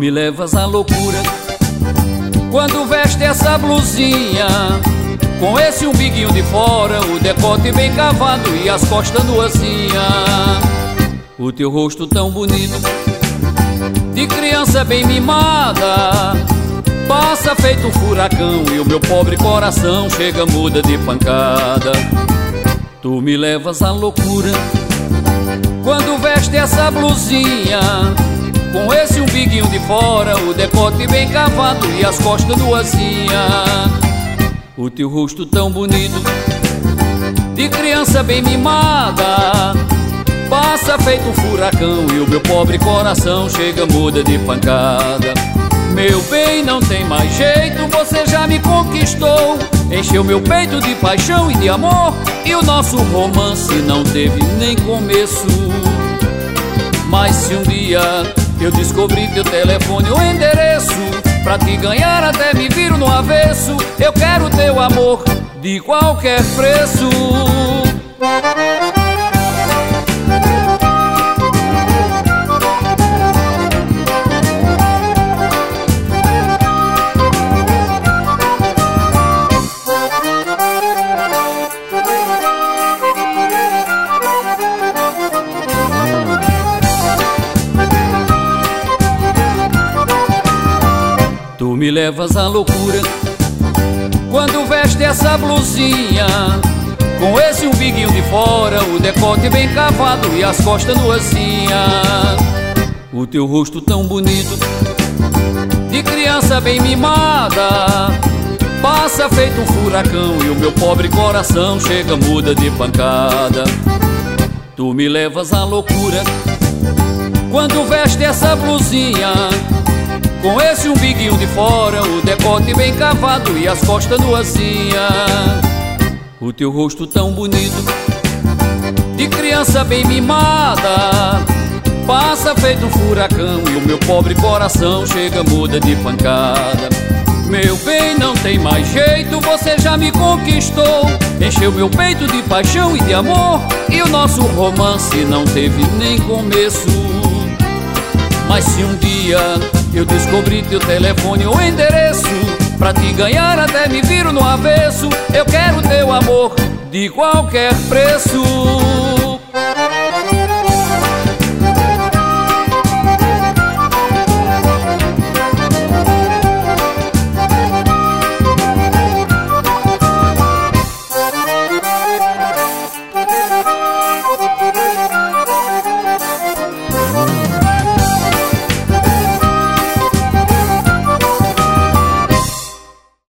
me levas à loucura quando veste essa blusinha, com esse umbiguinho de fora, o decote bem cavado e as costas nuazinha. O teu rosto tão bonito, de criança bem mimada, passa feito um furacão e o meu pobre coração chega muda de pancada. Tu me levas à loucura quando veste essa blusinha, com esse umbiguinho de fora, o decote bem cavado e as costas nuazinha. O teu rosto tão bonito, de criança bem mimada, passa feito um furacão e o meu pobre coração chega muda de pancada. Meu bem, não tem mais jeito, você já me conquistou, encheu meu peito de paixão e de amor, e o nosso romance não teve nem começo. Mas se um dia eu descobri teu telefone ou endereço, pra te ganhar até me viro no avesso, eu quero teu amor de qualquer preço. Tu me levas à loucura quando veste essa blusinha, com esse umbiguinho de fora, o decote bem cavado e as costas nuazinha. O teu rosto tão bonito, de criança bem mimada, passa feito um furacão e o meu pobre coração chega muda de pancada. Tu me levas à loucura quando veste essa blusinha, com esse umbiguinho de fora, o decote bem cavado e as costas nuazinha. O teu rosto tão bonito, de criança bem mimada, passa feito um furacão e o meu pobre coração chega muda de pancada. Meu bem, não tem mais jeito, você já me conquistou, encheu meu peito de paixão e de amor, e o nosso romance não teve nem começo. Mas se um dia eu descobri teu telefone ou endereço, pra te ganhar até me viro no avesso, eu quero teu amor de qualquer preço.